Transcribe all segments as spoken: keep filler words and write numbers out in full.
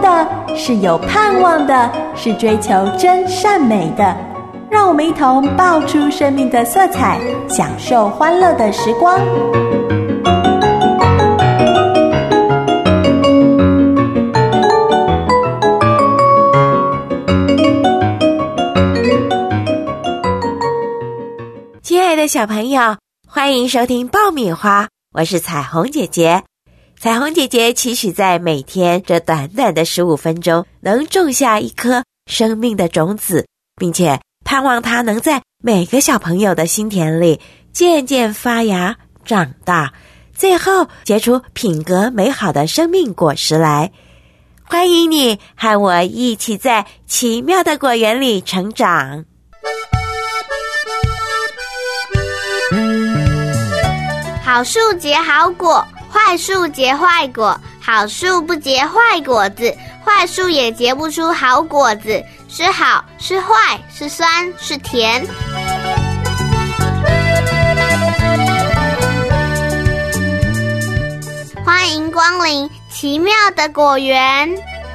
的，是有盼望的，是追求真善美的。让我们一同爆出生命的色彩，享受欢乐的时光。 亲爱的小朋友，欢迎收听爆米花，我是彩虹姐姐。彩虹姐姐期许在每天这短短的十五分钟，能种下一颗生命的种子，并且盼望它能在每个小朋友的心田里渐渐发芽长大，最后结出品格美好的生命果实来。欢迎你和我一起在奇妙的果园里成长。 好树结好果，坏树结坏果。好树不结坏果子，坏树也结不出好果子。是好是坏，是酸是甜。欢迎光临奇妙的果园。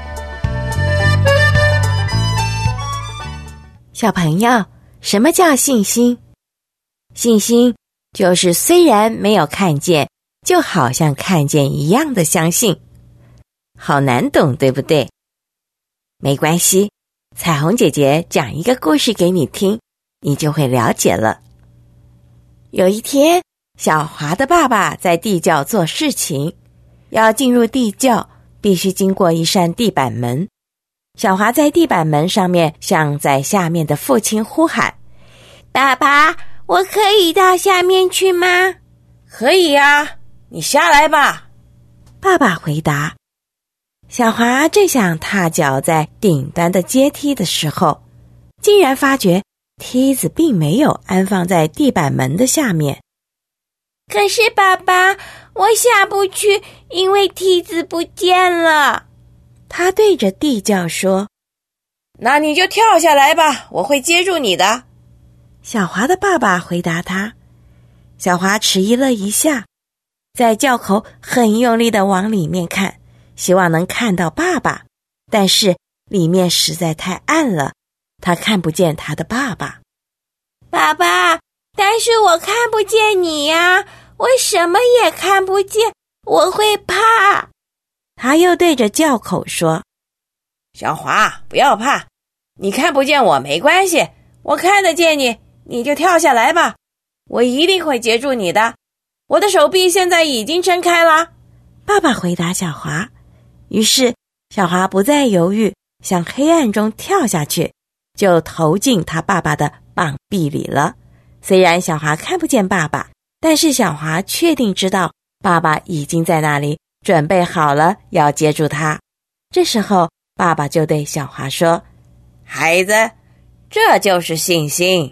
小朋友，什么叫信心？信心就是虽然没有看见，就好像看见一样的相信。好难懂，对不对？没关系，彩虹姐姐讲一个故事给你听，你就会了解了。有一天，小华的爸爸在地窖做事情，要进入地窖，必须经过一扇地板门。小华在地板门上面向在下面的父亲呼喊：爸爸，我可以到下面去吗？可以呀，你下来吧。爸爸回答。小华正想踏脚在顶端的阶梯的时候，竟然发觉梯子并没有安放在地板门的下面。可是爸爸，我下不去，因为梯子不见了。他对着地窖说：那你就跳下来吧，我会接住你的。小华的爸爸回答他。小华迟疑了一下，在窖口很用力地往里面看，希望能看到爸爸，但是里面实在太暗了，他看不见他的爸爸。爸爸，但是我看不见你呀，我什么也看不见，我会怕。他又对着窖口说：小华，不要怕，你看不见我没关系，我看得见你，你就跳下来吧，我一定会接住你的，我的手臂现在已经撑开了。爸爸回答小华。于是小华不再犹豫，向黑暗中跳下去，就投进他爸爸的膀臂里了。虽然小华看不见爸爸，但是小华确定知道爸爸已经在那里准备好了要接住他。这时候爸爸就对小华说：孩子，这就是信心。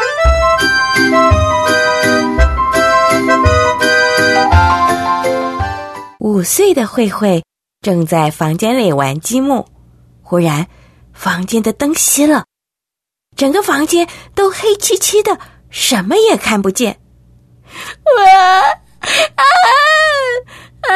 五岁的慧慧正在房间里玩积木，忽然房间的灯熄了，整个房间都黑漆漆的，什么也看不见。哇啊啊！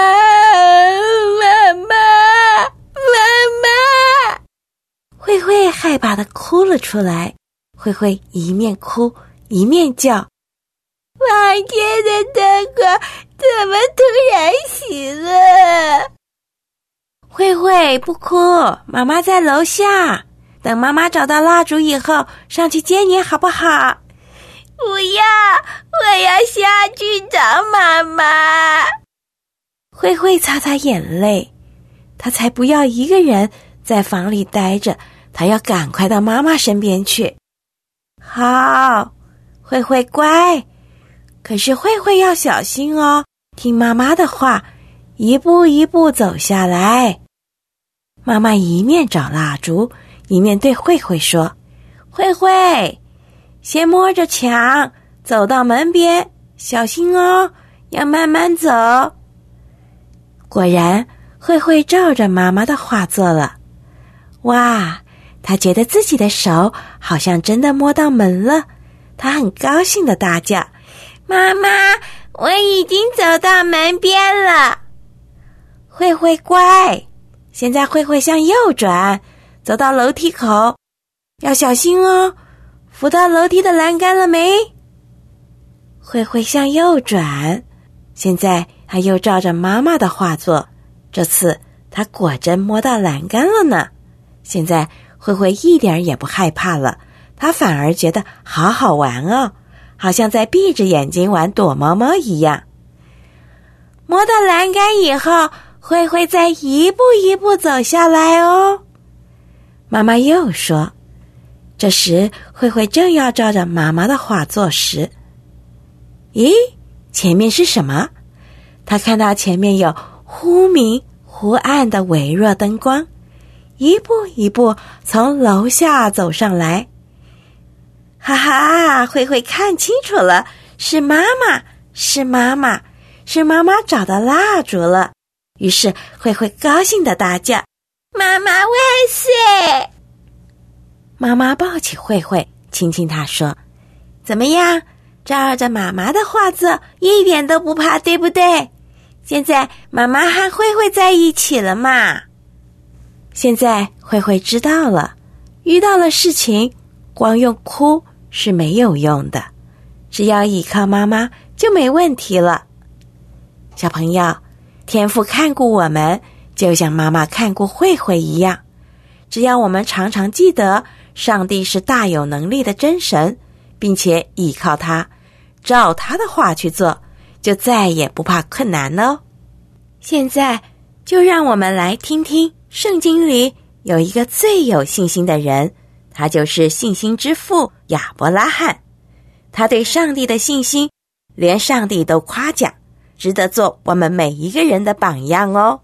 妈妈，妈妈！慧慧害怕地哭了出来。慧慧一面哭一面叫：房间的灯光怎么突然熄了？慧慧，不哭，妈妈在楼下，等妈妈找到蜡烛以后上去接你好不好？不要，我要下去找妈妈。慧慧擦擦眼泪，她才不要一个人在房里待着，她要赶快到妈妈身边去。好，慧慧乖，可是慧慧要小心哦，听妈妈的话，一步一步走下来。妈妈一面找蜡烛，一面对慧慧说：慧慧，先摸着墙，走到门边，小心哦，要慢慢走。果然，慧慧照着妈妈的话做了。哇，她觉得自己的手好像真的摸到门了，她很高兴地大叫：妈妈，我已经走到门边了。慧慧乖， 现在慧慧向右转，走到楼梯口，要小心哦，扶到楼梯的栏杆了没？慧慧向右转，现在她又照着妈妈的画作，这次她果真摸到栏杆了呢。现在慧慧一点也不害怕了，她反而觉得好好玩哦，好像在闭着眼睛玩躲猫猫一样。摸到栏杆以后，慧慧再一步一步走下来哦。妈妈又说，这时慧慧正要照着妈妈的画作时，咦，前面是什么？她看到前面有忽明忽暗的微弱灯光，一步一步从楼下走上来。哈哈，慧慧看清楚了，是妈妈，是妈妈，是妈妈找到蜡烛了。于是慧慧高兴地大叫，妈妈万岁！妈妈抱起慧慧，亲亲她说，怎么样，照着妈妈的画作一点都不怕，对不对？现在妈妈和慧慧在一起了嘛。现在慧慧知道了，遇到了事情光用哭是没有用的，只要依靠妈妈就没问题了。小朋友，天父看顾我们，就像妈妈看顾慧慧一样。只要我们常常记得上帝是大有能力的真神，并且依靠他，照他的话去做，就再也不怕困难哦。现在就让我们来听听圣经里有一个最有信心的人，他就是信心之父亚伯拉罕。他对上帝的信心，连上帝都夸奖，值得做我们每一个人的榜样哦。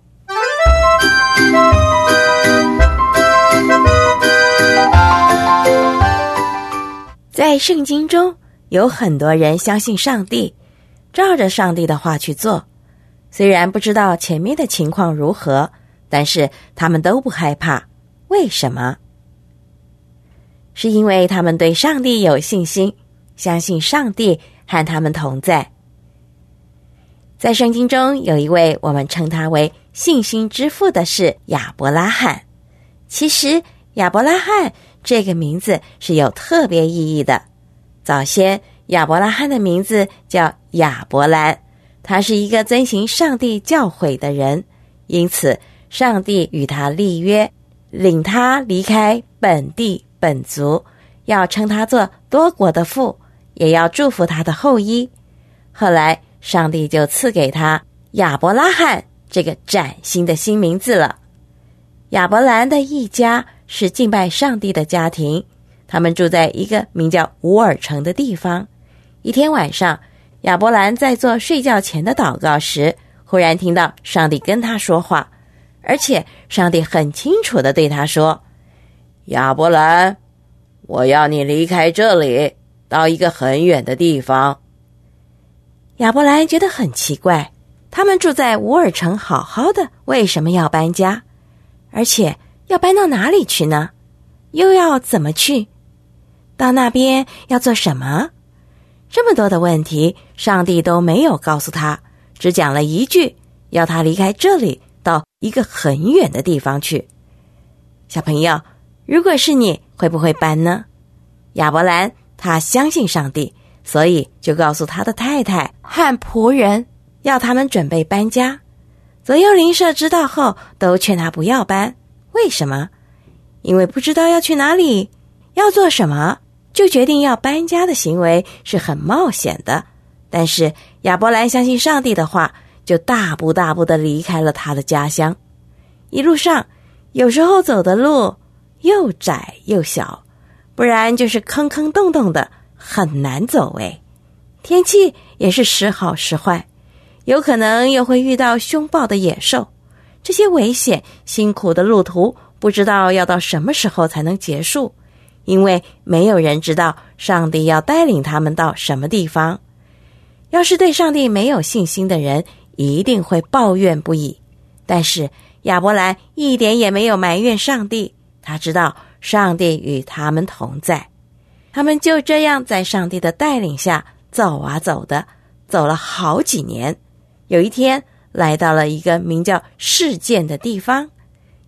在圣经中，有很多人相信上帝，照着上帝的话去做。虽然不知道前面的情况如何，但是他们都不害怕。为什么？是因为他们对上帝有信心，相信上帝和他们同在。在圣经中有一位我们称他为信心之父的是亚伯拉罕。其实亚伯拉罕这个名字是有特别意义的。早先亚伯拉罕的名字叫亚伯兰，他是一个遵行上帝教诲的人，因此上帝与他立约，领他离开本地本族，要称他做多国的父，也要祝福他的后裔。后来上帝就赐给他亚伯拉罕这个崭新的新名字了。亚伯兰的一家是敬拜上帝的家庭，他们住在一个名叫乌尔城的地方。一天晚上，亚伯兰在做睡觉前的祷告时，忽然听到上帝跟他说话，而且上帝很清楚地对他说，亚伯兰，我要你离开这里，到一个很远的地方。亚伯兰觉得很奇怪，他们住在乌尔城好好的，为什么要搬家？而且要搬到哪里去呢？又要怎么去？到那边要做什么？这么多的问题，上帝都没有告诉他，只讲了一句，要他离开这里，到一个很远的地方去。小朋友，如果是你，会不会搬呢？亚伯兰他相信上帝，所以就告诉他的太太和仆人，要他们准备搬家。左右邻舍知道后，都劝他不要搬。为什么？因为不知道要去哪里，要做什么，就决定要搬家的行为是很冒险的。但是亚伯兰相信上帝的话，就大步大步地离开了他的家乡。一路上，有时候走的路又窄又小，不然就是坑坑洞洞的，很难走诶。天气也是时好时坏，有可能又会遇到凶暴的野兽。这些危险辛苦的路途，不知道要到什么时候才能结束，因为没有人知道上帝要带领他们到什么地方。要是对上帝没有信心的人，一定会抱怨不已。但是亚伯兰一点也没有埋怨上帝，他知道上帝与他们同在。他们就这样在上帝的带领下走啊走的，走了好几年。有一天来到了一个名叫示剑的地方，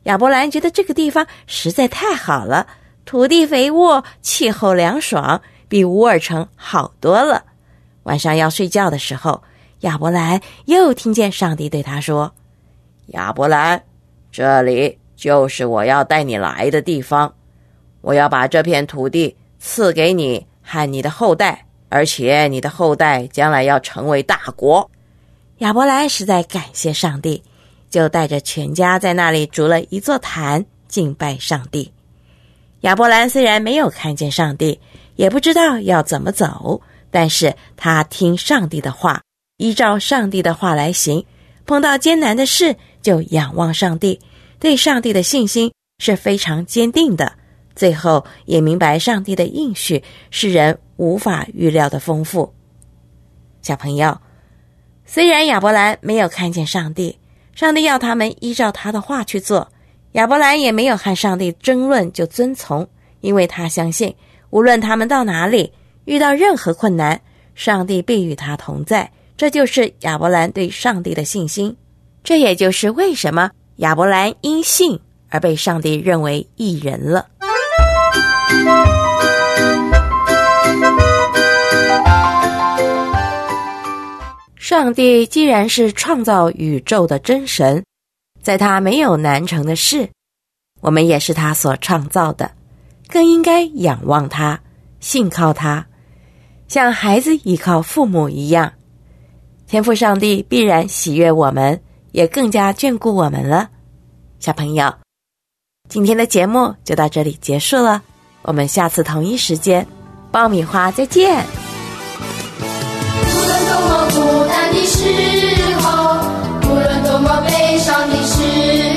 亚伯兰觉得这个地方实在太好了，土地肥沃，气候凉爽，比乌尔城好多了。晚上要睡觉的时候，亚伯兰又听见上帝对他说：亚伯兰，这里就是我要带你来的地方，我要把这片土地赐给你和你的后代，而且你的后代将来要成为大国。亚伯兰实在感谢上帝，就带着全家在那里筑了一座坛，敬拜上帝。亚伯兰虽然没有看见上帝，也不知道要怎么走，但是他听上帝的话，依照上帝的话来行，碰到艰难的事就仰望上帝，对上帝的信心是非常坚定的，最后也明白上帝的应许是人无法预料的丰富。小朋友，虽然亚伯兰没有看见上帝，上帝要他们依照他的话去做，亚伯兰也没有和上帝争论就遵从，因为他相信无论他们到哪里，遇到任何困难，上帝必与他同在，这就是亚伯兰对上帝的信心。这也就是为什么亚伯兰因信而被上帝认为义人了。上帝既然是创造宇宙的真神，在他没有难成的事，我们也是他所创造的，更应该仰望他，信靠他，像孩子依靠父母一样。天父上帝必然喜悦我们，也更加眷顾我们了。小朋友，今天的节目就到这里结束了，我们下次同一时间爆米花再见。 无论多么孤单的时候，无论多么悲伤的时